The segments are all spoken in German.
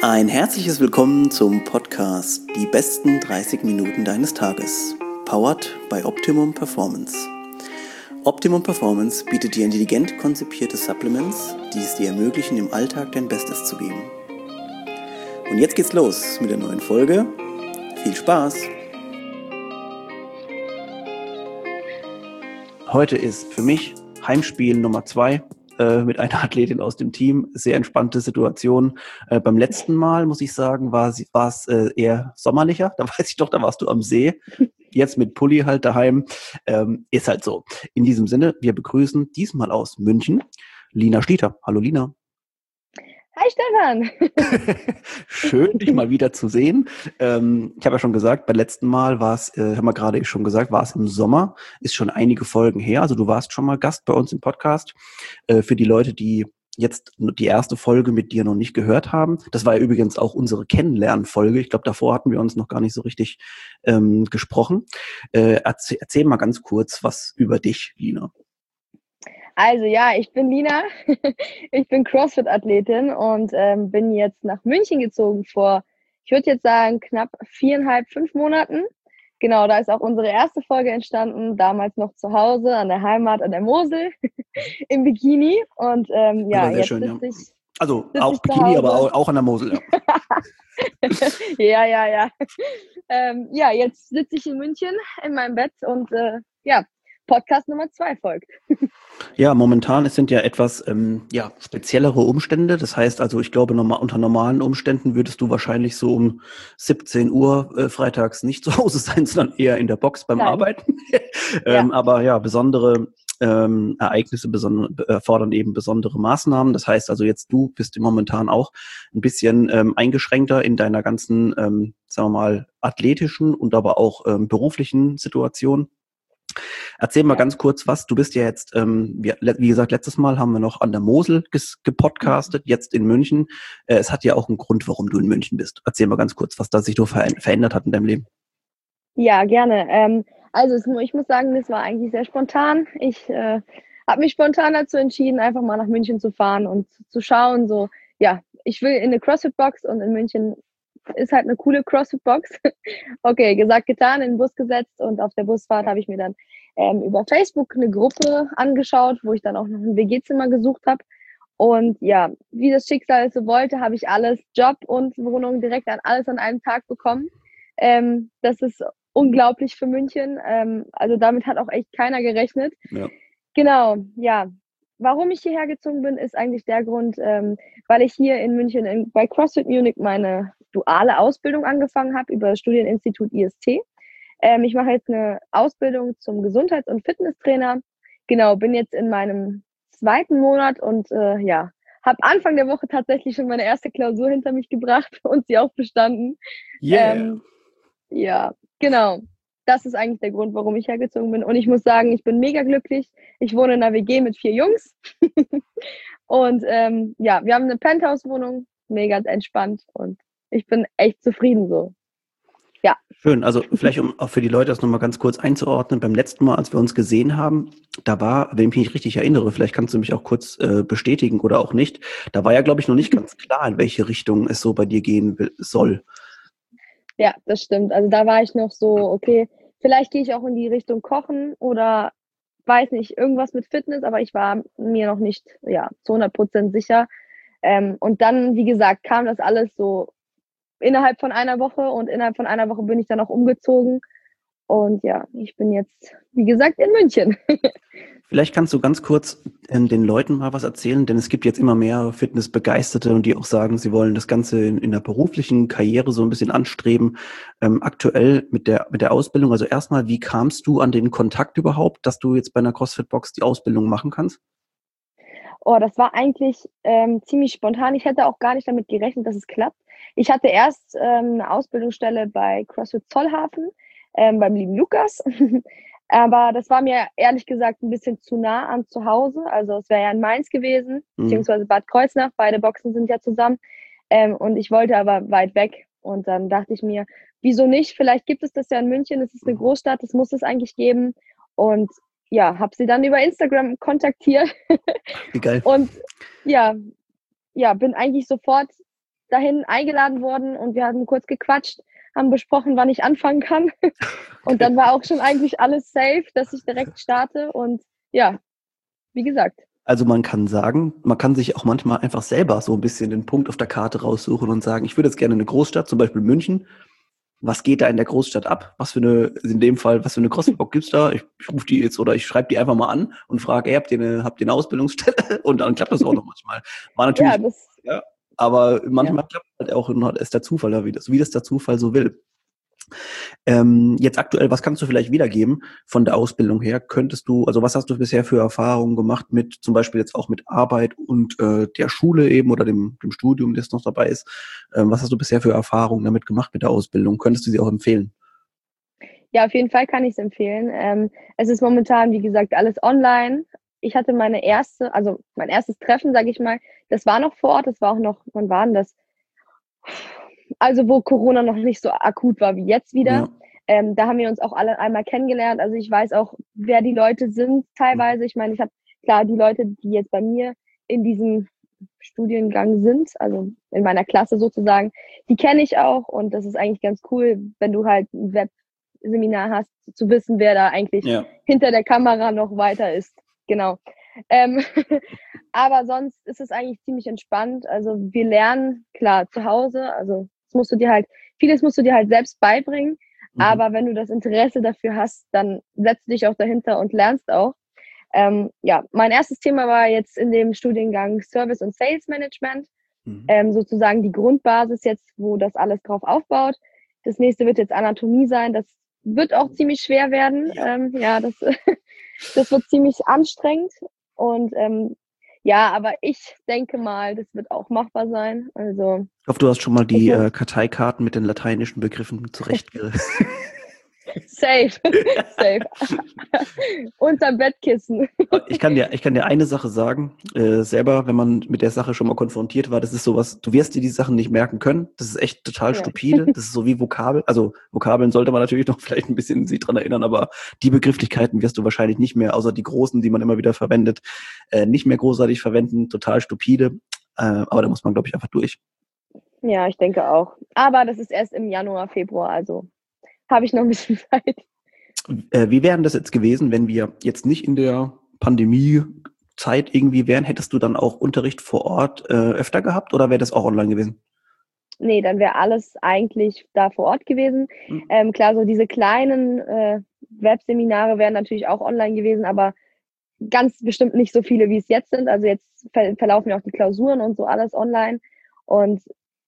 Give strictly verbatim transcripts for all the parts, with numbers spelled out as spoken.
Ein herzliches Willkommen zum Podcast Die besten dreißig Minuten deines Tages, powered by Optimum Performance. Optimum Performance bietet dir intelligent konzipierte Supplements, die es dir ermöglichen, im Alltag dein Bestes zu geben. Und jetzt geht's los mit der neuen Folge. Viel Spaß! Heute ist für mich Heimspiel Nummer zwei äh, mit einer Athletin aus dem Team. Sehr entspannte Situation. Äh, beim letzten Mal, muss ich sagen, war es äh, eher sommerlicher. Da weiß ich doch, da warst du am See. Jetzt mit Pulli halt daheim. Ähm, ist halt so. In diesem Sinne, wir begrüßen diesmal aus München Lina Schlieter. Hallo Lina. Hi Stefan! Schön, dich mal wieder zu sehen. Ähm, ich habe ja schon gesagt, beim letzten Mal war es, äh, haben wir gerade schon gesagt, war es im Sommer, ist schon einige Folgen her. Also du warst schon mal Gast bei uns im Podcast. Äh, für die Leute, die jetzt die erste Folge mit dir noch nicht gehört haben. Das war ja übrigens auch unsere Kennenlernfolge. Ich glaube, davor hatten wir uns noch gar nicht so richtig ähm, gesprochen. Äh, erzähl, erzähl mal ganz kurz was über dich, Lina. Also ja, ich bin Lina, ich bin CrossFit-Athletin und ähm, bin jetzt nach München gezogen vor, ich würde jetzt sagen, knapp viereinhalb, fünf Monaten. Genau, da ist auch unsere erste Folge entstanden, damals noch zu Hause, an der Heimat, an der Mosel, im Bikini. Und ähm, ja, sehr jetzt schön, sitze ja. ich Also sitz auch ich Bikini, aber auch, auch an der Mosel, ja. ja, ja, ja. Ähm, ja, jetzt sitze ich in München in meinem Bett und äh, ja, Podcast Nummer zwei folgt. Ja, momentan es sind ja etwas ähm, ja, speziellere Umstände. Das heißt also, ich glaube, normal, unter normalen Umständen würdest du wahrscheinlich so um siebzehn Uhr äh, freitags nicht zu Hause sein, sondern eher in der Box beim Nein. Arbeiten. Ja. ähm, aber ja, besondere ähm, Ereignisse beson- erfordern eben besondere Maßnahmen. Das heißt also jetzt, du bist momentan auch ein bisschen ähm, eingeschränkter in deiner ganzen, ähm, sagen wir mal, athletischen und aber auch ähm, beruflichen Situation. Erzähl mal Ja. ganz kurz was. Du bist ja jetzt, ähm, wie, wie gesagt, letztes Mal haben wir noch an der Mosel ges- gepodcastet, jetzt in München. Äh, es hat ja auch einen Grund, warum du in München bist. Erzähl mal ganz kurz, was da sich so ver- verändert hat in deinem Leben. Ja, gerne. Ähm, also es, ich muss sagen, das war eigentlich sehr spontan. Ich äh, habe mich spontan dazu entschieden, einfach mal nach München zu fahren und zu schauen, so, ja, ich will in eine CrossFit-Box und in München ist halt eine coole CrossFit-Box. Okay, gesagt, getan, in den Bus gesetzt und auf der Busfahrt habe ich mir dann ähm, über Facebook eine Gruppe angeschaut, wo ich dann auch noch ein W G-Zimmer gesucht habe. Und ja, wie das Schicksal es so wollte, habe ich alles, Job und Wohnung, direkt an alles an einem Tag bekommen. Ähm, das ist unglaublich für München. Ähm, also damit hat auch echt keiner gerechnet. Ja. Genau, ja. Warum ich hierher gezogen bin, ist eigentlich der Grund, ähm, weil ich hier in München in, bei CrossFit Munich meine duale Ausbildung angefangen habe über das Studieninstitut I S T. Ähm, ich mache jetzt eine Ausbildung zum Gesundheits- und Fitnesstrainer. Genau, bin jetzt in meinem zweiten Monat und äh, ja, habe Anfang der Woche tatsächlich schon meine erste Klausur hinter mich gebracht und sie auch bestanden. Yeah. Ähm, ja, genau. Das ist eigentlich der Grund, warum ich hergezogen bin. Und ich muss sagen, ich bin mega glücklich. Ich wohne in einer W G mit vier Jungs. Und ähm, ja, wir haben eine Penthouse-Wohnung, mega entspannt. Und ich bin echt zufrieden so. Ja. Schön. Also vielleicht, um auch für die Leute das nochmal ganz kurz einzuordnen. Beim letzten Mal, als wir uns gesehen haben, da war, wenn ich mich richtig erinnere, vielleicht kannst du mich auch kurz äh, bestätigen oder auch nicht, da war ja, glaube ich, noch nicht ganz klar, in welche Richtung es so bei dir gehen will, soll. Ja, das stimmt. Also da war ich noch so, okay, vielleicht gehe ich auch in die Richtung Kochen oder weiß nicht, irgendwas mit Fitness, aber ich war mir noch nicht, ja, zu hundert Prozent sicher. Ähm, und dann, wie gesagt, kam das alles so innerhalb von einer Woche und innerhalb von einer Woche bin ich dann auch umgezogen. Und ja, ich bin jetzt, wie gesagt, in München. Vielleicht kannst du ganz kurz ähm, den Leuten mal was erzählen, denn es gibt jetzt immer mehr Fitnessbegeisterte und die auch sagen, sie wollen das Ganze in, in der beruflichen Karriere so ein bisschen anstreben. Ähm, aktuell mit der mit der Ausbildung, also erstmal, wie kamst du an den Kontakt überhaupt, dass du jetzt bei einer CrossFit-Box die Ausbildung machen kannst? Oh, das war eigentlich ähm, ziemlich spontan. Ich hätte auch gar nicht damit gerechnet, dass es klappt. Ich hatte erst ähm, eine Ausbildungsstelle bei CrossFit Zollhafen, ähm, beim lieben Lukas. Aber das war mir ehrlich gesagt ein bisschen zu nah an zu Hause. Also es wäre ja in Mainz gewesen, Mhm. beziehungsweise Bad Kreuznach. Beide Boxen sind ja zusammen. Ähm, und ich wollte aber weit weg. Und dann dachte ich mir, wieso nicht? Vielleicht gibt es das ja in München. Es ist eine Großstadt, das muss es eigentlich geben. Und ja, habe sie dann über Instagram kontaktiert. Wie geil. Und ja, ja, bin eigentlich sofort dahin eingeladen worden und wir hatten kurz gequatscht, haben besprochen, wann ich anfangen kann. Und dann war auch schon eigentlich alles safe, dass ich direkt starte. Und ja, wie gesagt. Also man kann sagen, man kann sich auch manchmal einfach selber so ein bisschen den Punkt auf der Karte raussuchen und sagen, ich würde jetzt gerne in eine Großstadt, zum Beispiel München. Was geht da in der Großstadt ab? Was für eine, in dem Fall, was für eine CrossFit-Box gibt's da? Ich, ich rufe die jetzt oder ich schreibe die einfach mal an und frage, hey, habt ihr eine, habt ihr eine Ausbildungsstelle? Und dann klappt das auch noch manchmal. War natürlich, Ja, das, ja, aber manchmal ja. klappt halt auch, ist der Zufall da, wie das, wie das der Zufall so will. Ähm, jetzt aktuell, was kannst du vielleicht wiedergeben von der Ausbildung her? Könntest du, also was hast du bisher für Erfahrungen gemacht mit, zum Beispiel jetzt auch mit Arbeit und äh, der Schule eben oder dem, dem Studium, das noch dabei ist? Ähm, was hast du bisher für Erfahrungen damit gemacht mit der Ausbildung? Könntest du sie auch empfehlen? Ja, auf jeden Fall kann ich es empfehlen. Ähm, es ist momentan, wie gesagt, alles online. Ich hatte meine erste, also mein erstes Treffen, sage ich mal, das war noch vor Ort, das war auch noch, wann war denn das? Also wo Corona noch nicht so akut war wie jetzt wieder. Ja. Ähm, da haben wir uns auch alle einmal kennengelernt. Also ich weiß auch, wer die Leute sind teilweise. Ich meine, ich habe klar die Leute, die jetzt bei mir in diesem Studiengang sind, also in meiner Klasse sozusagen, die kenne ich auch und das ist eigentlich ganz cool, wenn du halt ein Webseminar hast, zu wissen, wer da eigentlich Ja. hinter der Kamera noch weiter ist. Genau. Ähm, aber sonst ist es eigentlich ziemlich entspannt. Also wir lernen, klar, zu Hause, also das musst du dir halt, vieles musst du dir halt selbst beibringen, Mhm. aber wenn du das Interesse dafür hast, dann setzt du dich auch dahinter und lernst auch. Ähm, ja, mein erstes Thema war jetzt in dem Studiengang Service und Sales Management, Mhm. ähm, sozusagen die Grundbasis jetzt, wo das alles drauf aufbaut. Das nächste wird jetzt Anatomie sein. Das wird auch ziemlich schwer werden. Ja. Ähm, ja, das, das wird ziemlich anstrengend. Und ähm, ja, aber ich denke mal, das wird auch machbar sein. Also Ich hoffe, du hast schon mal ich die muss äh, Karteikarten mit den lateinischen Begriffen zurechtge... safe, safe. Unterm Bettkissen. Ich kann dir, ich kann dir eine Sache sagen, äh, selber, wenn man mit der Sache schon mal konfrontiert war, das ist sowas, du wirst dir die Sachen nicht merken können. Das ist echt total Ja. stupide. Das ist so wie Vokabel. Also Vokabeln sollte man natürlich noch vielleicht ein bisschen sich dran erinnern, aber die Begrifflichkeiten wirst du wahrscheinlich nicht mehr, außer die großen, die man immer wieder verwendet, äh, nicht mehr großartig verwenden. Total stupide. Äh, aber da muss man, glaube ich, einfach durch. Ja, ich denke auch. Aber das ist erst im Januar, Februar, also habe ich noch ein bisschen Zeit. Äh, wie wäre das jetzt gewesen, wenn wir jetzt nicht in der Pandemiezeit irgendwie wären? Hättest du dann auch Unterricht vor Ort äh, öfter gehabt oder wäre das auch online gewesen? Nee, dann wäre alles eigentlich da vor Ort gewesen. Hm. Ähm, klar, so diese kleinen äh, Webseminare wären natürlich auch online gewesen, aber ganz bestimmt nicht so viele, wie es jetzt sind. Also jetzt ver verlaufen ja auch die Klausuren und so alles online. Und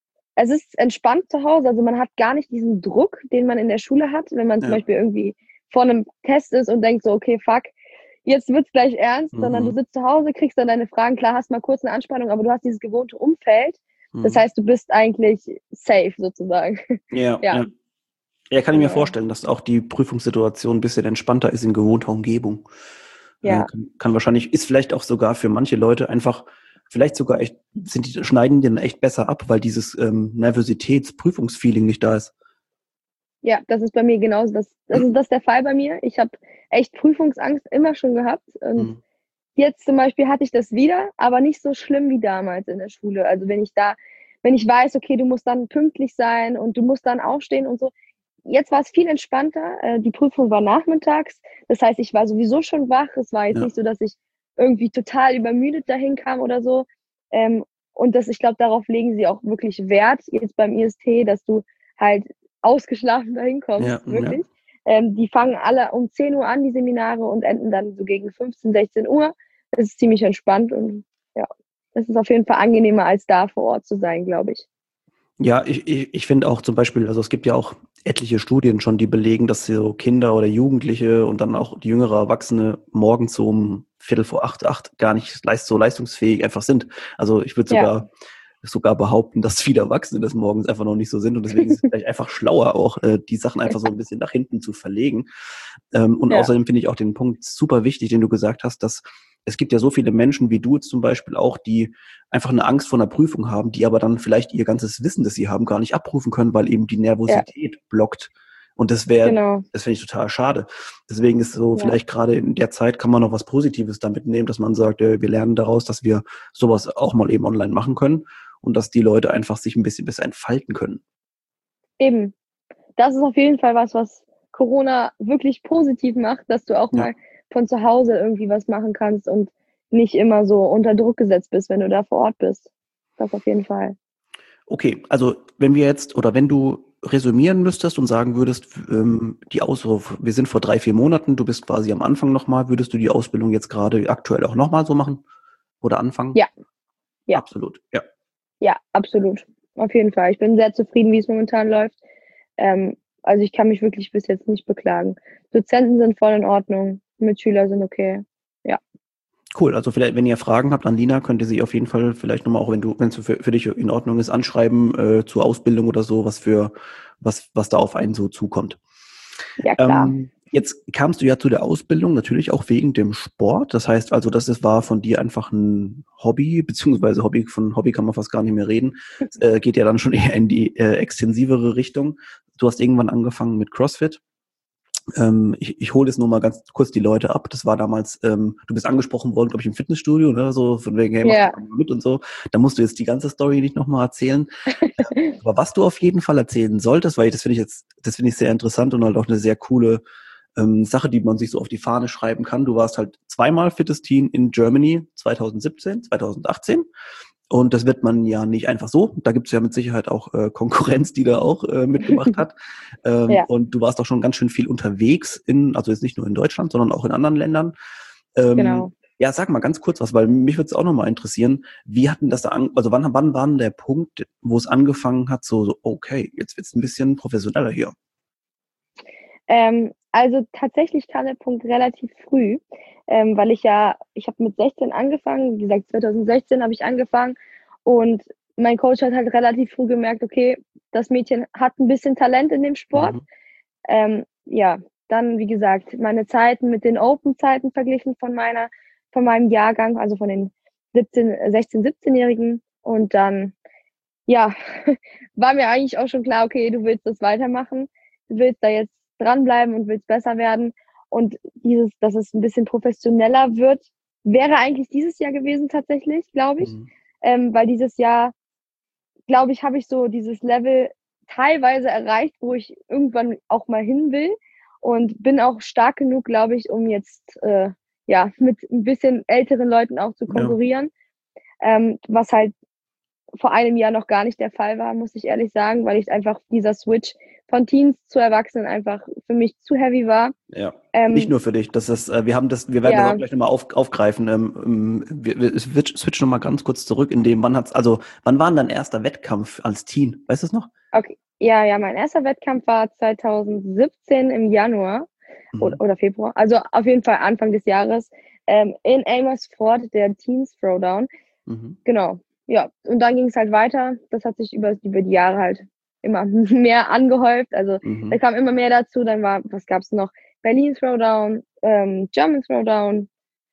es ist entspannt zu Hause. Also man hat gar nicht diesen Druck, den man in der Schule hat, wenn man zum Ja. Beispiel irgendwie vor einem Test ist und denkt so, okay, fuck, jetzt wird's gleich ernst, Mhm. sondern du sitzt zu Hause, kriegst dann deine Fragen, klar, hast mal kurz eine Anspannung, aber du hast dieses gewohnte Umfeld. Das Mhm. heißt, du bist eigentlich safe sozusagen. Ja, Ja, ja. Ja, kann ich mir genau. vorstellen, dass auch die Prüfungssituation ein bisschen entspannter ist in gewohnter Umgebung. Äh, Ja, kann, kann wahrscheinlich, ist vielleicht auch sogar für manche Leute einfach, vielleicht sogar echt, sind die, schneiden die dann echt besser ab, weil dieses ähm, Nervositäts-Prüfungsfeeling nicht da ist. ja, das ist bei mir genauso. Das, das ist das der Fall bei mir. Ich habe echt Prüfungsangst immer schon gehabt. Und Mhm. jetzt zum Beispiel hatte ich das wieder, aber nicht so schlimm wie damals in der Schule. Also wenn ich da, wenn ich weiß, okay, du musst dann pünktlich sein und du musst dann aufstehen und so. Jetzt war es viel entspannter. Äh, Die Prüfung war nachmittags. Das heißt, ich war sowieso schon wach. Es war jetzt Ja. nicht so, dass ich irgendwie total übermüdet dahin kam oder so. Ähm, Und das, ich glaube, darauf legen sie auch wirklich Wert jetzt beim I S T, dass du halt ausgeschlafen dahin Ja, kommst, ja. wirklich. Ähm, die fangen alle um zehn Uhr an, die Seminare, und enden dann so gegen fünfzehn, sechzehn Uhr. Das ist ziemlich entspannt und ja, das ist auf jeden Fall angenehmer, als da vor Ort zu sein, glaube ich. Ja, ich, ich, ich finde auch zum Beispiel, also es gibt ja auch etliche Studien schon, die belegen, dass so Kinder oder Jugendliche und dann auch die jüngere Erwachsene morgens so um Viertel vor acht, acht gar nicht leist, so leistungsfähig einfach sind. Also ich würde Ja, sogar sogar behaupten, dass viele Erwachsene des Morgens einfach noch nicht so sind und deswegen ist es vielleicht einfach schlauer auch, äh, die Sachen einfach so ein bisschen nach hinten zu verlegen. Ähm, und ja, außerdem finde ich auch den Punkt super wichtig, den du gesagt hast, dass es gibt ja so viele Menschen wie du jetzt zum Beispiel auch, die einfach eine Angst vor einer Prüfung haben, die aber dann vielleicht ihr ganzes Wissen, das sie haben, gar nicht abrufen können, weil eben die ja, Nervosität blockt. Und das wäre, Genau. das finde ich total schade. Deswegen ist so, Ja. vielleicht gerade in der Zeit kann man noch was Positives damit nehmen, dass man sagt, äh, wir lernen daraus, dass wir sowas auch mal eben online machen können und dass die Leute einfach sich ein bisschen besser entfalten können. Eben. Das ist auf jeden Fall was, was Corona wirklich positiv macht, dass du auch Ja. mal von zu Hause irgendwie was machen kannst und nicht immer so unter Druck gesetzt bist, wenn du da vor Ort bist. Das auf jeden Fall. Okay, also wenn wir jetzt oder wenn du resümieren müsstest und sagen würdest, ähm, die Aus wir sind vor drei, vier Monaten, du bist quasi am Anfang nochmal, würdest du die Ausbildung jetzt gerade aktuell auch nochmal so machen oder anfangen? Ja, ja, Absolut, ja. ja, absolut. Auf jeden Fall. Ich bin sehr zufrieden, wie es momentan läuft. Ähm, also ich kann mich wirklich bis jetzt nicht beklagen. Dozenten sind voll in Ordnung, Mitschüler sind okay. Ja. Cool, also vielleicht, wenn ihr Fragen habt an Lina, könnt ihr sie auf jeden Fall vielleicht nochmal, auch wenn du, wenn es für, für dich in Ordnung ist, anschreiben äh, zur Ausbildung oder so, was für, was, was da auf einen so zukommt. Ja, klar. Ähm, jetzt kamst du ja zu der Ausbildung natürlich auch wegen dem Sport. Das heißt also, das ist, war von dir einfach ein Hobby, beziehungsweise Hobby, von Hobby kann man fast gar nicht mehr reden. Es, äh, geht ja dann schon eher in die äh, extensivere Richtung. Du hast irgendwann angefangen mit CrossFit. Ähm, ich ich hole jetzt nur mal ganz kurz die Leute ab. Das war damals, ähm, du bist angesprochen worden, glaube ich, im Fitnessstudio, ne? So von wegen, hey, mach Ja. doch mal mit und so. Da musst du jetzt die ganze Story nicht nochmal erzählen. Aber was du auf jeden Fall erzählen solltest, weil das finde ich jetzt, das finde ich sehr interessant und halt auch eine sehr coole ähm, Sache, die man sich so auf die Fahne schreiben kann. Du warst halt zweimal Fittest Teen in Germany zwanzig siebzehn, zwanzig achtzehn. Und das wird man ja nicht einfach so. Da gibt es ja mit Sicherheit auch äh, Konkurrenz, die da auch äh, mitgemacht hat. Ähm, Ja. und du warst auch schon ganz schön viel unterwegs in, also jetzt nicht nur in Deutschland, sondern auch in anderen Ländern. Ähm, Genau. Ja, sag mal ganz kurz was, weil mich würde es auch nochmal interessieren. Wie hatten das da an, also wann, wann war denn der Punkt, wo es angefangen hat, so, so okay, jetzt wird's ein bisschen professioneller hier? Ähm, also tatsächlich kam der Punkt relativ früh, ähm, weil ich ja ich habe mit sechzehn angefangen. Wie gesagt, zwanzig sechzehn habe ich angefangen und mein Coach hat halt relativ früh gemerkt: „Okay, das Mädchen hat ein bisschen Talent in dem Sport." Mhm. Ähm, ja, dann, wie gesagt, meine Zeiten mit den Open-Zeiten verglichen von meiner von meinem Jahrgang, also von den siebzehn äh, sechzehn, siebzehn-Jährigen. Und dann, ja, war mir eigentlich auch schon klar: Okay, du willst das weitermachen. Du willst da jetzt dranbleiben und willst besser werden. Und dieses, dass es ein bisschen professioneller wird, wäre eigentlich dieses Jahr gewesen tatsächlich, glaube ich. Mhm. Ähm, weil dieses Jahr, glaube ich, habe ich so dieses Level teilweise erreicht, wo ich irgendwann auch mal hin will und bin auch stark genug, glaube ich, um jetzt, äh, ja, mit ein bisschen älteren Leuten auch zu Ja. konkurrieren, ähm, was halt vor einem Jahr noch gar nicht der Fall war, muss ich ehrlich sagen, weil ich einfach dieser Switch von Teens zu Erwachsenen einfach für mich zu heavy war. Ja, nicht Ähm, nur für dich. Das ist, äh, wir haben das, wir werden das auch ja, gleich nochmal auf, aufgreifen. Ähm, ähm, wir, wir switch, switch nochmal ganz kurz zurück in dem, wann hat's, also wann war denn dein erster Wettkampf als Teen? Weißt du es noch? okay. Ja, ja, mein erster Wettkampf war zwanzig siebzehn im Januar oder, Mhm. oder Februar, also auf jeden Fall Anfang des Jahres, ähm, in Amersfoort, der Teens Throwdown. Mhm. Genau, ja. Und dann ging es halt weiter. Das hat sich über, über die Jahre halt immer mehr angehäuft. Also da Mhm. kam immer mehr dazu. Dann war, was gab es noch? Berlin Throwdown, ähm, German Throwdown,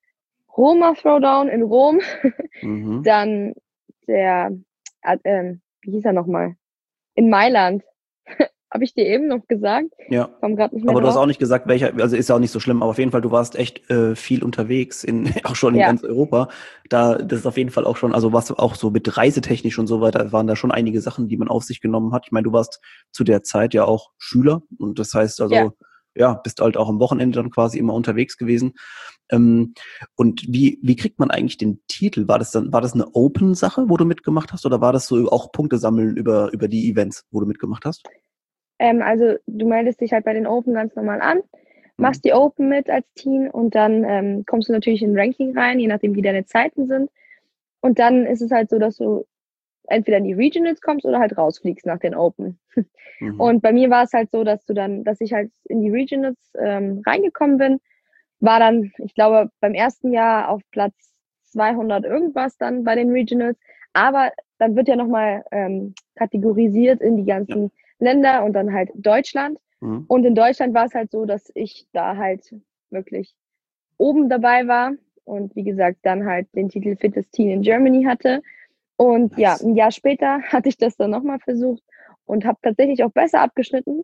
Roma Throwdown in Rom. Mhm. Dann der, äh, ähm, wie hieß er nochmal? In Mailand. Habe ich dir eben noch gesagt? Ja. Komm gerade nicht mehr Aber du hast drauf. auch nicht gesagt, welcher, also ist ja auch nicht so schlimm, aber auf jeden Fall, du warst echt äh, viel unterwegs, in, auch schon in Ja, ganz Europa. Da, das ist auf jeden Fall auch schon, also was auch so mit reisetechnisch und so weiter, waren da schon einige Sachen, die man auf sich genommen hat. Ich meine, du warst zu der Zeit ja auch Schüler und das heißt ja. also, ja, bist halt auch am Wochenende dann quasi immer unterwegs gewesen. Ähm, und wie, wie kriegt man eigentlich den Titel? War das dann, war das eine Open-Sache, wo du mitgemacht hast, oder war das so auch Punkte sammeln über, über die Events, wo du mitgemacht hast? Ähm, also du meldest dich halt bei den Open ganz normal an, Mhm. machst die Open mit als Team und dann ähm, kommst du natürlich in ein Ranking rein, je nachdem wie deine Zeiten sind. Und dann ist es halt so, dass du entweder in die Regionals kommst oder halt rausfliegst nach den Open. Mhm. Und bei mir war es halt so, dass du dann, dass ich halt in die Regionals ähm, reingekommen bin, war dann, ich glaube, beim ersten Jahr auf Platz zweihundert irgendwas dann bei den Regionals. Aber dann wird ja nochmal ähm, kategorisiert in die Ja. ganzen Länder und dann halt Deutschland. Mhm. Und in Deutschland war es halt so, dass ich da halt wirklich oben dabei war und wie gesagt dann halt den Titel Fittest Teen in Germany hatte. Und ja, Nice. ein Jahr später hatte ich das dann nochmal versucht und habe tatsächlich auch besser abgeschnitten.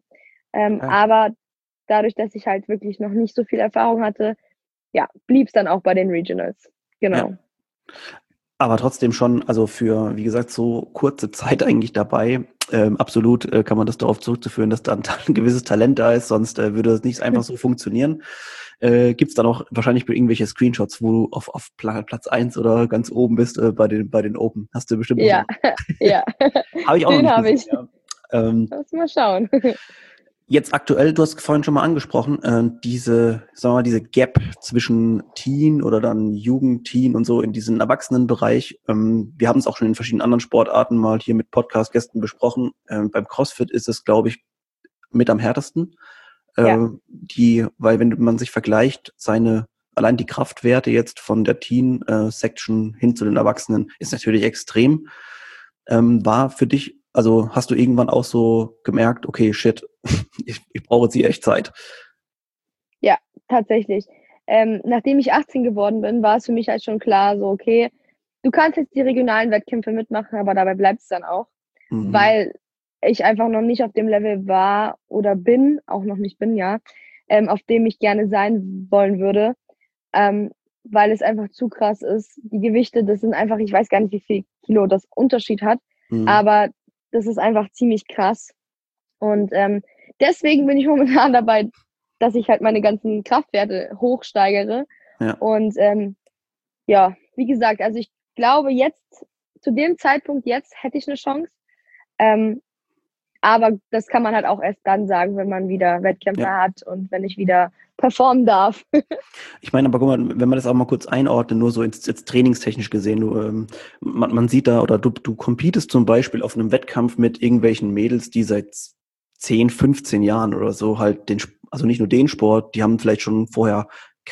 Ähm, Okay. aber dadurch, dass ich halt wirklich noch nicht so viel Erfahrung hatte, ja, blieb es dann auch bei den Regionals. Ja. Genau. Aber trotzdem schon, also für, wie gesagt, so kurze Zeit eigentlich dabei. Ähm, absolut äh, kann man das darauf zurückzuführen, dass da ein, ein gewisses Talent da ist, sonst äh, würde es nicht einfach so funktionieren. Äh, Gibt es dann auch wahrscheinlich irgendwelche Screenshots, wo du auf, auf Pla- Platz eins oder ganz oben bist äh, bei den bei den Open? Hast du bestimmt noch Ja, mal. ja, Habe ich auch noch den nicht habe gesehen, ich. ja. Ähm, Lass mal schauen. Jetzt aktuell, du hast vorhin schon mal angesprochen, äh, diese, sagen wir mal, diese Gap zwischen Teen oder dann Jugend, Teen und so in diesem Erwachsenenbereich. Ähm, wir haben es auch schon in verschiedenen anderen Sportarten mal hier mit Podcast-Gästen besprochen. Ähm, beim CrossFit ist es, glaube ich, mit am härtesten. Ja, Äh, die, weil wenn man sich vergleicht, seine, allein die Kraftwerte jetzt von der Teen-Section hin zu den Erwachsenen ist natürlich extrem. Ähm, war für dich, also hast du irgendwann auch so gemerkt, okay, shit, ich, ich brauche jetzt hier echt Zeit. ja, tatsächlich. Ähm, nachdem ich achtzehn geworden bin, war es für mich halt schon klar, so, okay, du kannst jetzt die regionalen Wettkämpfe mitmachen, aber dabei bleibt es dann auch, Mhm. weil ich einfach noch nicht auf dem Level war oder bin, auch noch nicht bin, ja, ähm, auf dem ich gerne sein wollen würde, ähm, weil es einfach zu krass ist. Die Gewichte, das sind einfach, ich weiß gar nicht, wie viel Kilo das Unterschied hat, Mhm. aber das ist einfach ziemlich krass. Und ähm, deswegen bin ich momentan dabei, dass ich halt meine ganzen Kraftwerte hochsteigere. Ja. Und ähm, ja, wie gesagt, also ich glaube jetzt, zu dem Zeitpunkt jetzt hätte ich eine Chance. Ähm, aber das kann man halt auch erst dann sagen, wenn man wieder Wettkämpfe Ja. hat und wenn ich wieder performen darf. Ich meine, aber guck mal, wenn man das auch mal kurz einordnet, nur so jetzt, jetzt trainingstechnisch gesehen, du, ähm, man, man sieht da, oder du, du competest zum Beispiel auf einem Wettkampf mit irgendwelchen Mädels, die seit zehn, fünfzehn Jahren oder so halt den, Sp- also nicht nur den Sport, die haben vielleicht schon vorher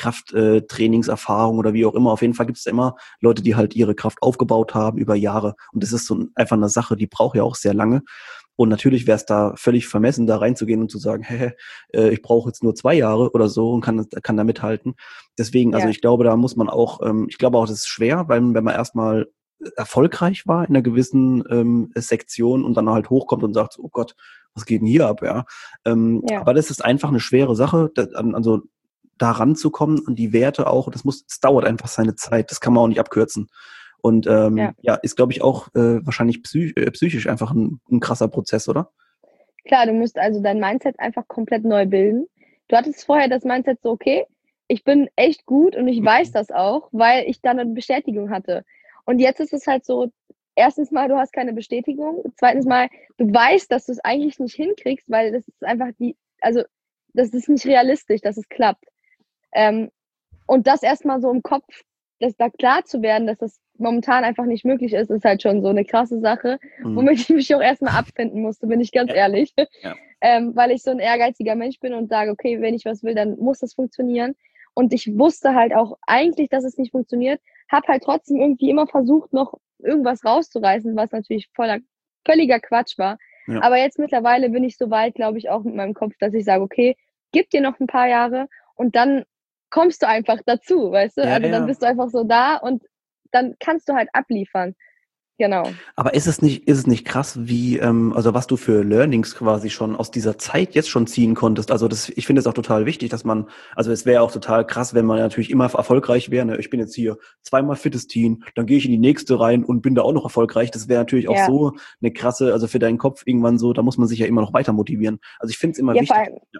Krafttrainingserfahrung oder wie auch immer. Auf jeden Fall gibt es immer Leute, die halt ihre Kraft aufgebaut haben über Jahre. Und das ist so ein- einfach eine Sache, die braucht ja auch sehr lange. Und natürlich wäre es da völlig vermessen, da reinzugehen und zu sagen, hä, äh, ich brauche jetzt nur zwei Jahre oder so und kann, kann da mithalten. Deswegen, also Ja, ich glaube, da muss man auch, ähm, ich glaube auch, das ist schwer, weil wenn man erstmal erfolgreich war in einer gewissen ähm, Sektion und dann halt hochkommt und sagt, oh Gott, was geht denn hier ab, ja. Ähm, ja, aber das ist einfach eine schwere Sache, da, also da ranzukommen und die Werte auch, das muss, es dauert einfach seine Zeit, das kann man auch nicht abkürzen. Und ja. ähm, ja, ist, glaube ich, auch äh, wahrscheinlich psych äh, psychisch einfach ein, ein krasser Prozess, oder? Klar, du musst also dein Mindset einfach komplett neu bilden. Du hattest vorher das Mindset so, okay, ich bin echt gut und ich weiß Mhm. das auch, weil ich dann eine Bestätigung hatte. Und jetzt ist es halt so, erstens mal, du hast keine Bestätigung. Zweitens mal, du weißt, dass du es eigentlich nicht hinkriegst, weil das ist einfach die, also das ist nicht realistisch, dass es klappt. Ähm, und das erstmal so im Kopf, das da klar zu werden, dass das momentan einfach nicht möglich ist, ist halt schon so eine krasse Sache, Mhm. womit ich mich auch erstmal abfinden musste, bin ich ganz Ja, ehrlich. ja, Ähm, weil ich so ein ehrgeiziger Mensch bin und sage, okay, wenn ich was will, dann muss das funktionieren. Und ich wusste halt auch eigentlich, dass es nicht funktioniert, habe halt trotzdem irgendwie immer versucht, noch irgendwas rauszureißen, was natürlich voller, völliger Quatsch war. ja, Aber jetzt mittlerweile bin ich so weit, glaube ich, auch mit meinem Kopf, dass ich sage, okay, gib dir noch ein paar Jahre und dann kommst du einfach dazu, weißt du? ja, Also dann ja. bist du einfach so da und dann kannst du halt abliefern. Genau. Aber ist es nicht, ist es nicht krass, wie, ähm, also was du für Learnings quasi schon aus dieser Zeit jetzt schon ziehen konntest? Also das, ich finde es auch total wichtig, dass man, also es wäre auch total krass, wenn man natürlich immer erfolgreich wäre. Ne? Ich bin jetzt hier zweimal fittes Team, dann gehe ich in die nächste rein und bin da auch noch erfolgreich. Das wäre natürlich auch Ja. so eine krasse, also für deinen Kopf irgendwann so, da muss man sich ja immer noch weiter motivieren. Also ich finde es immer Ja, vor wichtig. allem,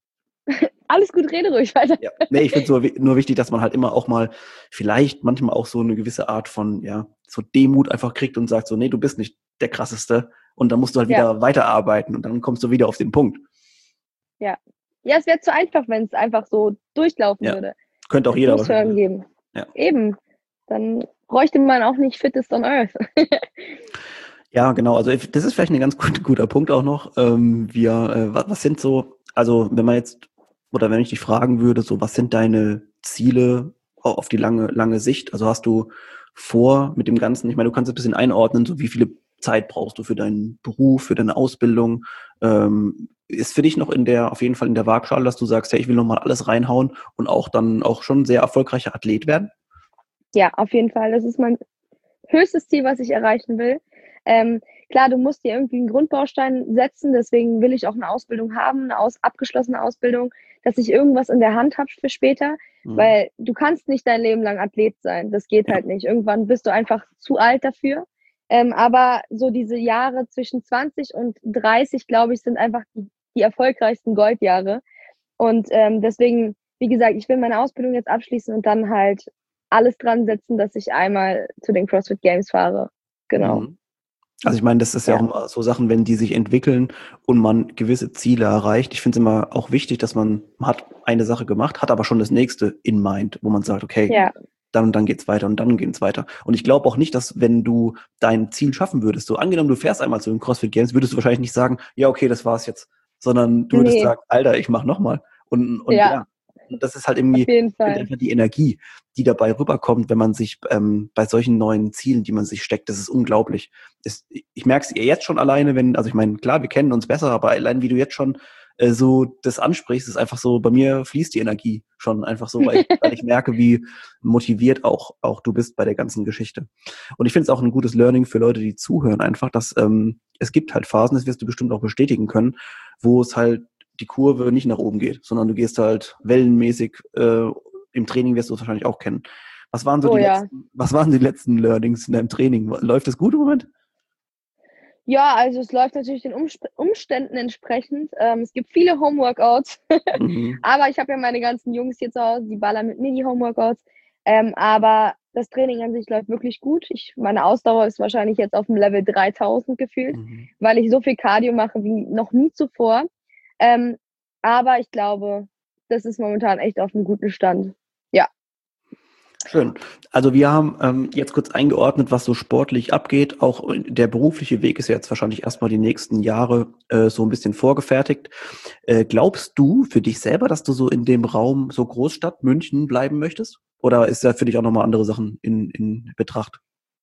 alles gut, rede ruhig weiter. Ja, nee, ich finde es nur wichtig, dass man halt immer auch mal vielleicht manchmal auch so eine gewisse Art von, ja, so Demut einfach kriegt und sagt so, nee, du bist nicht der Krasseste und dann musst du halt Ja, wieder weiterarbeiten und dann kommst du wieder auf den Punkt. ja. Ja, es wäre zu einfach, wenn es einfach so durchlaufen Ja, würde. könnte auch Es jeder muss wahrscheinlich. Hürden geben. Ja, Eben. Dann bräuchte man auch nicht Fittest on Earth. ja, genau. Also ich- das ist vielleicht ein ganz gut, guter Punkt auch noch. Ähm, wir, äh, was, was sind so, also wenn man jetzt, oder wenn ich dich fragen würde, so was sind deine Ziele au- auf die lange, lange Sicht? Also hast du vor mit dem Ganzen, ich meine, du kannst es ein bisschen einordnen, so wie viele Zeit brauchst du für deinen Beruf, für deine Ausbildung? Ähm, ist für dich noch in der, auf jeden Fall in der Waagschale, dass du sagst, hey, ich will noch mal alles reinhauen und auch dann auch schon sehr erfolgreicher Athlet werden? Ja, auf jeden Fall. Das ist mein höchstes Ziel, was ich erreichen will. Ähm, klar, du musst dir irgendwie einen Grundbaustein setzen, deswegen will ich auch eine Ausbildung haben, eine aus, abgeschlossene Ausbildung, dass ich irgendwas in der Hand habe für später, Mhm. weil du kannst nicht dein Leben lang Athlet sein, das geht Ja. halt nicht. Irgendwann bist du einfach zu alt dafür. Ähm, aber so diese Jahre zwischen zwanzig und dreißig, glaube ich, sind einfach die, die erfolgreichsten Goldjahre. Und ähm, deswegen, wie gesagt, ich will meine Ausbildung jetzt abschließen und dann halt alles dran setzen, dass ich einmal zu den CrossFit Games fahre. Genau. Mhm. Also ich meine, das ist ja auch Ja. immer so Sachen, wenn die sich entwickeln und man gewisse Ziele erreicht. Ich finde es immer auch wichtig, dass man, man hat eine Sache gemacht, hat aber schon das nächste in mind, wo man sagt, okay, Ja. dann und dann geht's weiter und dann geht's weiter. Und ich glaube auch nicht, dass wenn du dein Ziel schaffen würdest, so angenommen, du fährst einmal zu den CrossFit Games, würdest du wahrscheinlich nicht sagen, ja, okay, das war's jetzt, sondern du würdest Nee. sagen, Alter, ich mach nochmal. Und, und Ja. ja, das ist halt Auf irgendwie, jeden ich finde Fall. einfach die Energie, die dabei rüberkommt, wenn man sich ähm, bei solchen neuen Zielen, die man sich steckt, das ist unglaublich. Ist, ich merke es jetzt schon alleine, wenn, also ich meine, klar, wir kennen uns besser, aber allein wie du jetzt schon äh, so das ansprichst, ist einfach so, bei mir fließt die Energie schon einfach so, weil ich, weil ich merke, wie motiviert auch, auch du bist bei der ganzen Geschichte. Und ich finde es auch ein gutes Learning für Leute, die zuhören, einfach, dass ähm, es gibt halt Phasen, das wirst du bestimmt auch bestätigen können, wo es halt die Kurve nicht nach oben geht, sondern du gehst halt wellenmäßig, äh, im Training wirst du es wahrscheinlich auch kennen. Was waren so Oh die ja. letzten, was waren die letzten Learnings in deinem Training? Läuft es gut im Moment? Ja, also es läuft natürlich den Umsp Umständen entsprechend. Ähm, es gibt viele Homeworkouts, Mhm. aber ich habe ja meine ganzen Jungs hier zu Hause, die ballern mit mir die Homeworkouts. Ähm, aber das Training an sich läuft wirklich gut. Ich, meine Ausdauer ist wahrscheinlich jetzt auf dem Level dreitausend gefühlt, Mhm. weil ich so viel Cardio mache wie noch nie zuvor. Ähm, aber ich glaube, das ist momentan echt auf einem guten Stand. Ja. Schön. Also wir haben ähm, jetzt kurz eingeordnet, was so sportlich abgeht. Auch der berufliche Weg ist ja jetzt wahrscheinlich erstmal die nächsten Jahre äh, so ein bisschen vorgefertigt. Äh, glaubst du für dich selber, dass du so in dem Raum so Großstadt München bleiben möchtest? Oder ist da für dich auch nochmal andere Sachen in, in Betracht?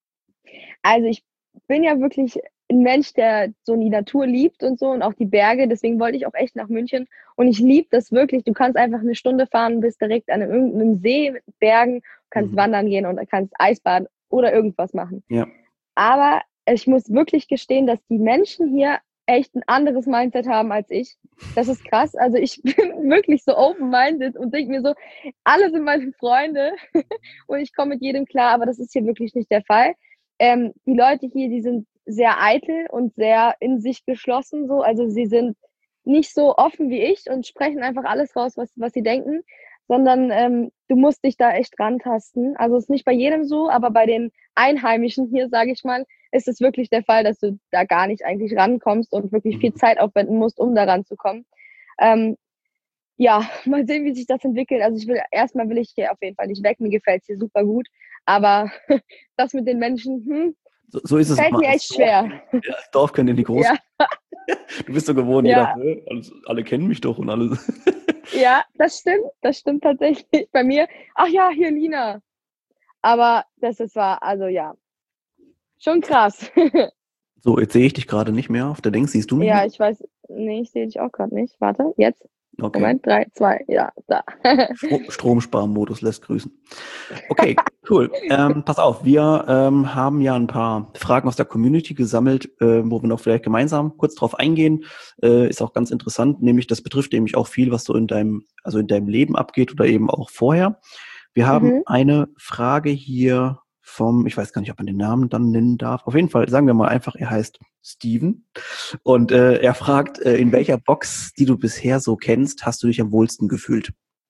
Also, ich bin ja wirklich 'n Mensch, der so die Natur liebt und so und auch die Berge, deswegen wollte ich auch echt nach München und ich liebe das wirklich. Du kannst einfach 'ne Stunde fahren, bist direkt an irgend 'nem See mit Bergen, kannst Mhm. wandern gehen und kannst Eisbaden oder irgendwas machen. Ja. Aber ich muss wirklich gestehen, dass die Menschen hier echt 'n anderes Mindset haben als ich. Das ist krass. Also, ich bin wirklich so open-minded und denke mir so: „Alle sind meine Freunde und ich komme mit jedem klar“, aber das ist hier wirklich nicht der Fall. Ähm, die Leute hier, die sind sehr eitel und sehr in sich geschlossen so. Also, sie sind nicht so offen wie ich und sprechen einfach alles raus, was was sie denken, sondern, ähm, du musst dich da echt rantasten. Also, ist nicht bei jedem so, aber bei den Einheimischen hier, sage ich mal, ist es wirklich der Fall, dass du da gar nicht eigentlich rankommst und wirklich viel Mhm. Zeit aufwenden musst, um da ranzukommen. Ähm, ja, mal sehen, wie sich das entwickelt. Also, ich will erst mal will ich hier auf jeden Fall nicht weg. Mir gefällt's hier super gut, aber das mit den Menschen, hm, So, so ist es fällt immer mir als echt Dorf. schwer. Ja, als Dorf können in die Großstadt. Ja, Du bist so gewohnt, jeder, ja, ne? Alles, alle kennen mich doch und alle. ja, das stimmt, das stimmt tatsächlich bei mir. Ach ja, hier Lina. Aber das ist war also ja, schon krass. So, jetzt sehe ich dich gerade nicht mehr auf der Dings. Siehst du mich Ja, noch? ich weiß ne, ich sehe dich auch grad nicht. Warte, jetzt? Okay. Moment, drei, zwei, ja, da. Stro Stromsparmodus lässt grüßen. Okay, cool. Ähm, pass auf, wir ähm, haben ja ein paar Fragen aus der Community gesammelt, äh, wo wir noch vielleicht gemeinsam kurz drauf eingehen. Äh, ist auch ganz interessant, nämlich das betrifft nämlich auch viel, was so in deinem, also in deinem Leben abgeht oder eben auch vorher. Wir haben Mhm. eine Frage hier vom, ich weiß gar nicht, ob man den Namen dann nennen darf. Auf jeden Fall sagen wir mal einfach, er heißt Steven. Und äh, er fragt, äh, in welcher Box, die du bisher so kennst, hast du dich am wohlsten gefühlt?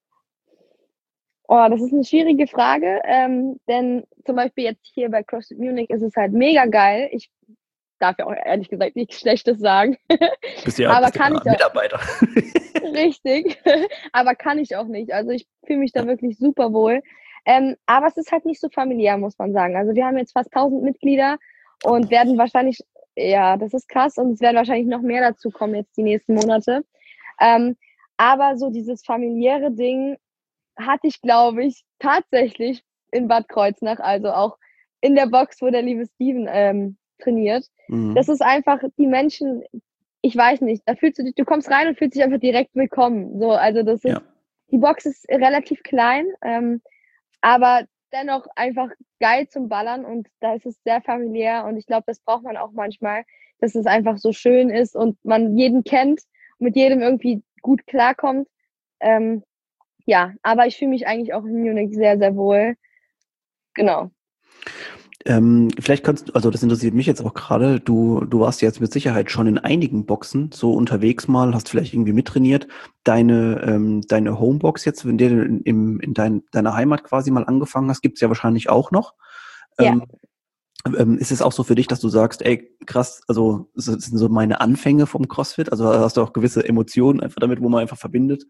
Oh, das ist 'ne schwierige Frage, ähm, denn zum Beispiel jetzt hier bei CrossFit Munich ist es halt mega geil. Ich darf ja auch ehrlich gesagt nichts Schlechtes sagen, Bist ja, aber bist kann ja ich auch Mitarbeiter. richtig, aber kann ich auch nicht. Also, ich fühle mich da wirklich super wohl. Ähm, aber es ist halt nicht so familiär, muss man sagen. Also, wir haben jetzt fast tausend Mitglieder und werden wahrscheinlich ja, das ist krass und es werden wahrscheinlich noch mehr dazukommen jetzt die nächsten Monate. Ähm, aber so dieses familiäre Ding hatte ich, glaube ich, tatsächlich in Bad Kreuznach, also auch in der Box, wo der liebe Steven, ähm, trainiert. Das Mhm. ist einfach die Menschen ich weiß nicht, da fühlst du dich du kommst rein und fühlst dich einfach direkt willkommen. So, also das Ja. ist die Box ist relativ klein, ähm, aber dennoch einfach geil zum Ballern und da ist es sehr familiär und ich glaube, das braucht man auch manchmal. dass es einfach so schön ist und man jeden kennt, mit jedem irgendwie gut klarkommt. Ähm, ja, aber ich fühle mich eigentlich auch in Munich sehr, sehr wohl. Genau. Ähm, vielleicht kannst du, also das interessiert mich jetzt auch gerade, du, du warst jetzt mit Sicherheit schon in einigen Boxen so unterwegs mal, hast vielleicht irgendwie mittrainiert. Deine, ähm, deine Homebox jetzt, wenn du in, in, in dein, deiner Heimat quasi mal angefangen hast, gibt's ja wahrscheinlich auch noch. Ja. Ähm, ähm, ist es auch so für dich, dass du sagst, ey, krass, also das sind so meine Anfänge vom CrossFit? Also hast du auch gewisse Emotionen einfach damit, wo man einfach verbindet?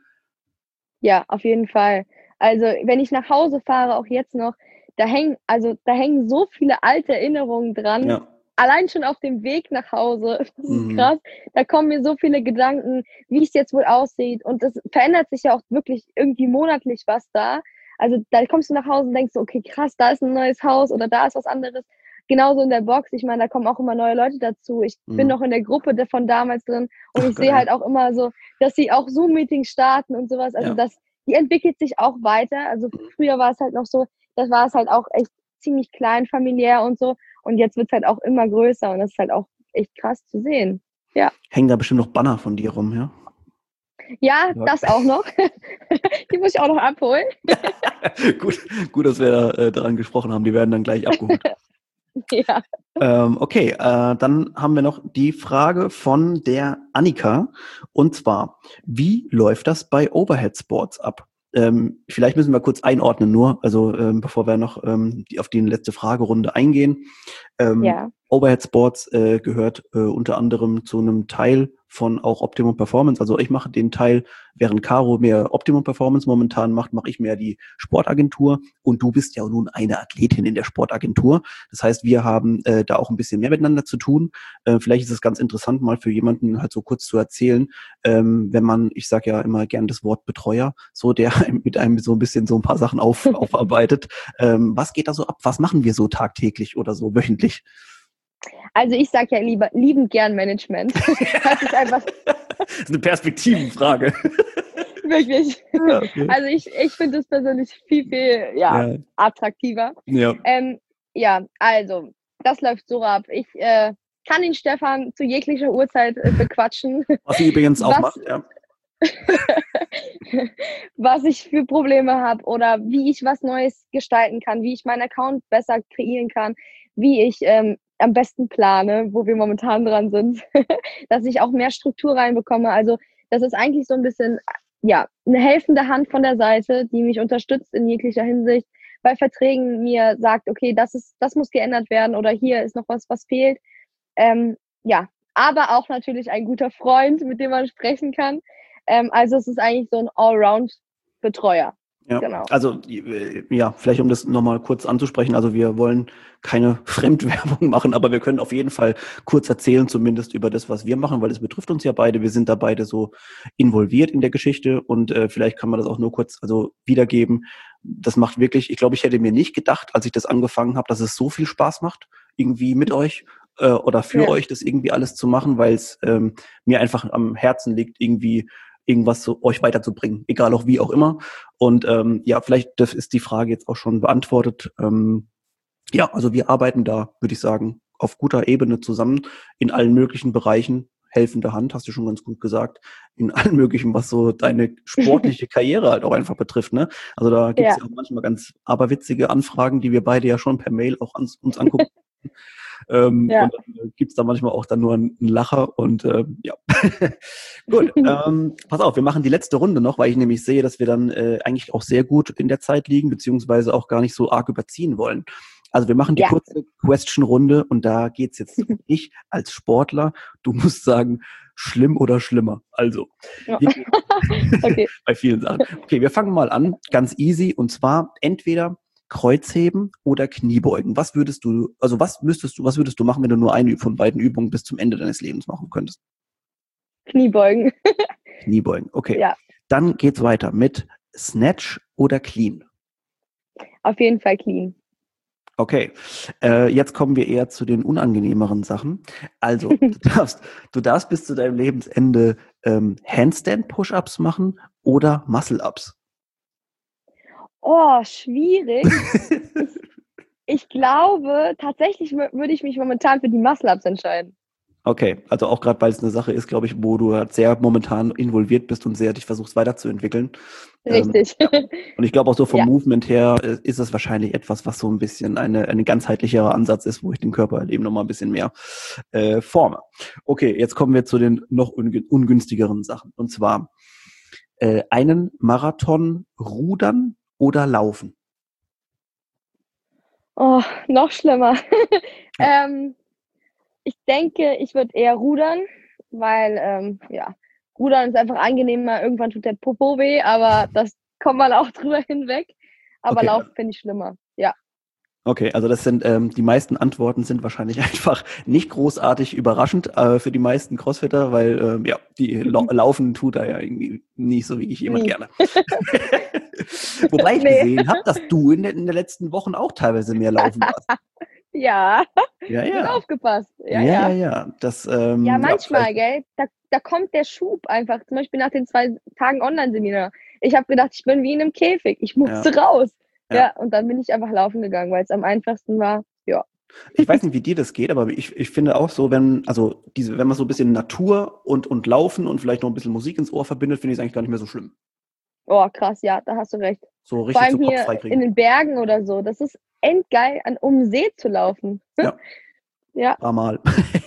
Ja, auf jeden Fall. Also, wenn ich nach Hause fahre, auch jetzt noch, da hängen also, da hängen so viele alte Erinnerungen dran. Ja. Allein schon auf dem Weg nach Hause. Das ist Mhm. krass. Da kommen mir so viele Gedanken, wie es jetzt wohl aussieht. Und das verändert sich ja auch wirklich irgendwie monatlich was da. Also, da kommst du nach Hause und denkst so: „Okay, krass, da ist ein neues Haus oder da ist was anderes.“ Genauso in der Box. Ich meine, da kommen auch immer neue Leute dazu. Ich bin Mhm. noch in der Gruppe de von damals drin und Ach, ich sehe geil. halt auch immer so, dass sie auch Zoom-Meetings starten und so was. Also, Ja. das die entwickelt sich auch weiter. Also, früher war es halt noch so, da war es halt auch echt ziemlich klein, familiär und so. Und jetzt wird's halt auch immer größer und das ist halt auch echt krass zu sehen. Ja. Hängen da bestimmt noch Banner von dir rum, ja? Ja, Ja. das auch noch. Die muss ich auch noch abholen. Gut, gut, dass wir äh, daran gesprochen haben. Die werden dann gleich abgeholt. Ja. Ähm, okay, äh, dann haben wir noch die Frage von der Annika. Und zwar, wie läuft das bei Overhead Sports ab? Ähm, vielleicht müssen wir kurz einordnen nur, also ähm, bevor wir noch ähm, die, auf die letzte Fragerunde eingehen. Ähm, Ja. Overhead Sports äh, gehört äh, unter anderem zu einem Teil von auch Optimum Performance. Also ich mache den Teil, während Caro mehr Optimum Performance momentan macht, mache ich mehr die Sportagentur. Und du bist ja nun eine Athletin in der Sportagentur. Das heißt, wir haben äh, da auch ein bisschen mehr miteinander zu tun. Äh, vielleicht ist es ganz interessant, mal für jemanden halt so kurz zu erzählen, ähm, wenn man, ich sage ja immer gern das Wort Betreuer, so der mit einem so ein bisschen so ein paar Sachen auf, aufarbeitet. Ähm, was geht da so ab? Was machen wir so tagtäglich oder so wöchentlich? Also, ich sage ja lieber liebend gern Management. Das ist einfach Das ist eine Perspektivenfrage. wirklich. Ja, okay. Also, ich ich finde das persönlich viel, viel, ja, Ja, attraktiver. ja. Ähm, ja, also, das läuft so ab. Ich, äh, kann den Stefan zu jeglicher Uhrzeit, äh, bequatschen, Was sie übrigens auch was macht, ja. was ich für Probleme habe oder wie ich was Neues gestalten kann, wie ich meinen Account besser kreieren kann, wie ich, ähm, am besten plane, wo wir momentan dran sind, dass ich auch mehr Struktur reinbekomme. Also, das ist eigentlich so ein bisschen, ja, eine helfende Hand von der Seite, die mich unterstützt in jeglicher Hinsicht, bei Verträgen mir sagt: „Okay, das ist das muss geändert werden“ oder „Hier ist noch was, was fehlt.“ Ähm, ja, aber auch natürlich ein guter Freund, mit dem man sprechen kann. Ähm, also, es ist eigentlich so 'n Allround-Betreuer. Ja, Genau. also äh, ja, vielleicht um das nochmal kurz anzusprechen, also wir wollen keine Fremdwerbung machen, aber wir können auf jeden Fall kurz erzählen, zumindest über das, was wir machen, weil es betrifft uns ja beide. Wir sind da beide so involviert in der Geschichte und äh, vielleicht kann man das auch nur kurz also wiedergeben. Das macht wirklich, ich glaube, ich hätte mir nicht gedacht, als ich das angefangen habe, dass es so viel Spaß macht, irgendwie mit euch äh, oder für Ja. euch das irgendwie alles zu machen, weil es ähm, mir einfach am Herzen liegt, irgendwie irgendwas zu euch weiterzubringen, egal auch wie auch immer. Und ähm, ja, vielleicht das ist die Frage jetzt auch schon beantwortet. Ähm, ja, also wir arbeiten da, würde ich sagen, auf guter Ebene zusammen in allen möglichen Bereichen. Helfende Hand, hast du schon ganz gut gesagt, in allen möglichen, was so deine sportliche Karriere halt auch einfach betrifft. Ne? Also da gibt's Ja, ja auch manchmal ganz aberwitzige Anfragen, die wir beide ja schon per Mail auch ans, uns angucken. Ähm, ja. und dann gibt's da manchmal auch dann nur einen Lacher und ähm, ja. Gut, ähm, pass auf, wir machen die letzte Runde noch, weil ich nämlich sehe, dass wir dann äh, eigentlich auch sehr gut in der Zeit liegen, beziehungsweise auch gar nicht so arg überziehen wollen. Also wir machen die Ja. kurze Question-Runde und da geht's jetzt um dich als Sportler. Du musst sagen, schlimm oder schlimmer. Also, Ja. wir gehen Okay. bei vielen Sachen. Okay, wir fangen mal an, ganz easy, und zwar entweder Kreuzheben oder Kniebeugen. Was würdest du, also was müsstest du, was würdest du machen, wenn du nur eine von beiden Übungen bis zum Ende deines Lebens machen könntest? Kniebeugen. Kniebeugen, okay. Ja, Dann geht's weiter mit Snatch oder Clean. auf jeden Fall clean. Okay, äh, jetzt kommen wir eher zu den unangenehmeren Sachen. Also, du darfst, du darfst bis zu deinem Lebensende ähm, Handstand-Push-Ups machen oder Muscle-Ups. Oh, schwierig. Ich ich glaube, tatsächlich wür würde ich mich momentan für die Muscle Ups entscheiden. Okay, also auch gerade, weil es eine Sache ist, glaube ich, wo du halt sehr momentan involviert bist und sehr dich versuchst weiterzuentwickeln. Ähm, Richtig. ja. Und ich glaube auch so vom Ja. Movement her äh, ist es wahrscheinlich etwas, was so ein bisschen eine, eine ganzheitlicherer Ansatz ist, wo ich den Körper halt eben nochmal ein bisschen mehr äh, forme. Okay, jetzt kommen wir zu den noch ungü- ungünstigeren Sachen. Und zwar äh, einen Marathon rudern oder laufen. Oh, noch schlimmer. Ja. ähm, ich denke, ich würde eher rudern, weil, ähm, ja, Rudern ist einfach angenehmer. Irgendwann tut der Popo weh, aber das kommt man auch drüber hinweg. Aber Okay, Laufen finde ich schlimmer. Ja. okay, also das sind ähm, die meisten Antworten sind wahrscheinlich einfach nicht großartig überraschend äh, für die meisten Crossfitter, weil ähm, ja, die lau laufen tut da ja irgendwie nicht so wirklich jemand Nie. gerne. Wobei ich Nee. gesehen habe, dass du in, der, in den letzten Wochen auch teilweise mehr laufen warst. Ja, Ja, gut ja. aufgepasst. Ja, Ja, ja, ja. ja. Das, Ja, ähm, ja, vielleicht. manchmal, gell, da da kommt der Schub einfach. Zum Beispiel nach den zwei Tagen Online-Seminar. Ich habe gedacht, ich bin wie in einem Käfig. Ich Ja, musste raus. ja. Ja, und dann bin ich einfach laufen gegangen, weil es am einfachsten war. Ja. Ich weiß nicht, wie dir das geht, aber ich, ich finde auch so, wenn, also diese, wenn man so ein bisschen Natur und, und Laufen und vielleicht noch ein bisschen Musik ins Ohr verbindet, finde ich es eigentlich gar nicht mehr so schlimm. Oh, krass, ja, da hast du recht. So Vor richtig allem so Kopf hier in freikriegen. den Bergen oder so. Das ist endgeil, an um 'n See zu laufen. Ja. Ja. Paar Mal.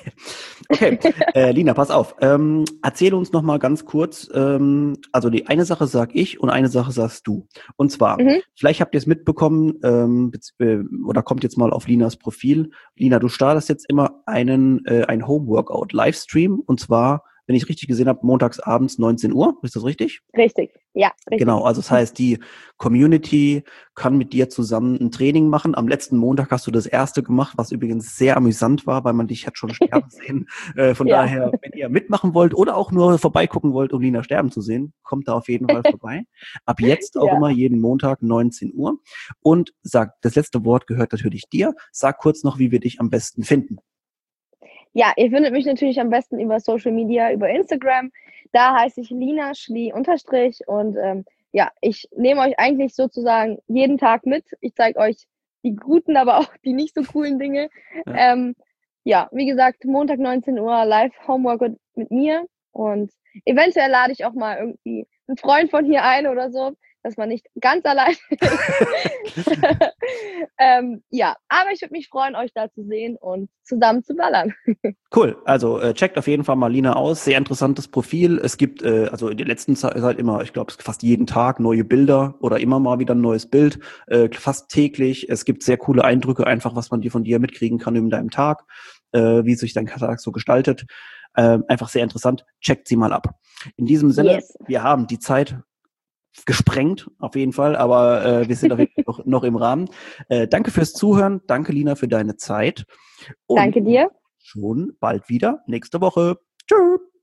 Okay, äh, Lina, pass auf. Ähm, erzähl uns noch mal ganz kurz. Ähm, also die eine Sache sag ich und eine Sache sagst du. Und zwar, Mhm. vielleicht habt ihr es mitbekommen ähm, äh, oder kommt jetzt mal auf Linas Profil. Lina, du startest jetzt immer einen äh, ein Home-Workout Livestream und zwar, wenn ich richtig gesehen habe, montags abends neunzehn Uhr. Ist das richtig? Richtig. Ja, Genau, richtig. also das heißt, die Community kann mit dir zusammen ein Training machen. Am letzten Montag hast du das erste gemacht, was übrigens sehr amüsant war, weil man dich hat schon sterben sehen. Äh, von Ja. daher, wenn ihr mitmachen wollt oder auch nur vorbeigucken wollt, um Lina sterben zu sehen, kommt da auf jeden Fall vorbei. Ab jetzt auch Ja. immer jeden Montag neunzehn Uhr. Und sag, das letzte Wort gehört natürlich dir. Sag kurz noch, wie wir dich am besten finden. Ja, ihr findet mich natürlich am besten über Social Media, über Instagram. Da heiße ich Lina Schlie unterstrich und ähm, ja, ich nehme euch eigentlich sozusagen jeden Tag mit. Ich zeige euch die guten, aber auch die nicht so coolen Dinge. Ja. Ähm, ja, wie gesagt, Montag neunzehn Uhr live Homeworkout mit mir und eventuell lade ich auch mal irgendwie einen Freund von hier ein oder so, dass man nicht ganz allein ist. ähm, ja, aber ich würde mich freuen, euch da zu sehen und zusammen zu ballern. Cool, also äh, checkt auf jeden Fall mal Lina aus. Sehr interessantes Profil. Es gibt äh, also in der letzten Zeit ist halt immer, ich glaube, fast jeden Tag neue Bilder oder immer mal wieder ein neues Bild, äh, fast täglich. Es gibt sehr coole Eindrücke, einfach was man dir von dir mitkriegen kann in deinem Tag, äh, wie sich dein Tag so gestaltet. Äh, einfach sehr interessant. Checkt sie mal ab. In diesem Sinne, Yes. wir haben die Zeit gesprengt, auf jeden Fall, aber äh, wir sind auf jeden Fall noch, noch im Rahmen. Äh, danke fürs Zuhören. Danke, Lina, für deine Zeit. Und Danke dir. schon bald wieder nächste Woche. Tschüss.